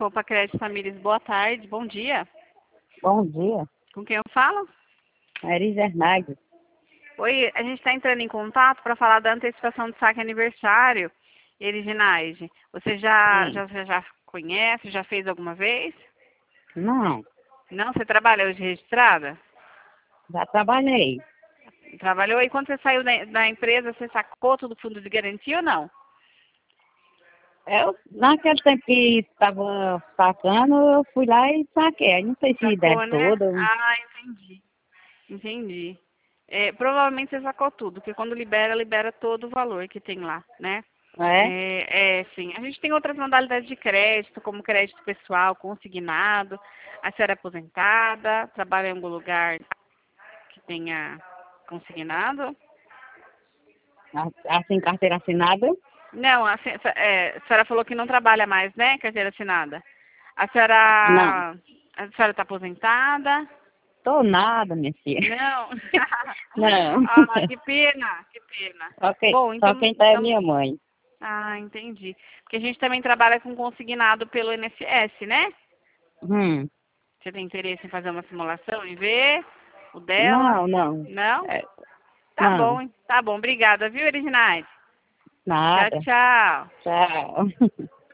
Copa Crédito Famílias, boa tarde, bom dia. Bom dia, Com quem eu falo? Maria Hernandes. Oi, a gente está entrando em contato para falar da antecipação do saque aniversário, Eriginaide. Você já conhece, já fez alguma vez? Não, Não? Você trabalha hoje registrada? já trabalhei. Trabalhou e quando você saiu da empresa, você sacou todo o fundo de garantia ou não? Naquele tempo que estava sacando, eu fui lá e saquei. Não sei se deve Sacou, né? todo. Ah, entendi. Entendi. Provavelmente você sacou tudo, porque quando libera todo o valor que tem lá, né? É? Sim. A gente tem outras modalidades de crédito, como crédito pessoal, consignado. A senhora é aposentada, trabalha em algum lugar que tenha consignado? Assim, carteira assinada? Não, a senhora falou que não trabalha mais, né? Carteira assinada. A Não, senhora, a senhora está aposentada? tô nada, minha filha. Não. Não. Ah, que pena, que pena. Bom, Só então, quem tá é minha mãe. entendi. Porque a gente também trabalha com consignado pelo INSS, né? Hum, Você tem interesse em fazer uma simulação e ver o dela? não, não. Não? É, Tá bom, não, hein? Tá bom. Obrigada, viu, Eriginaide? Tchau, nada. tchau. Tchau.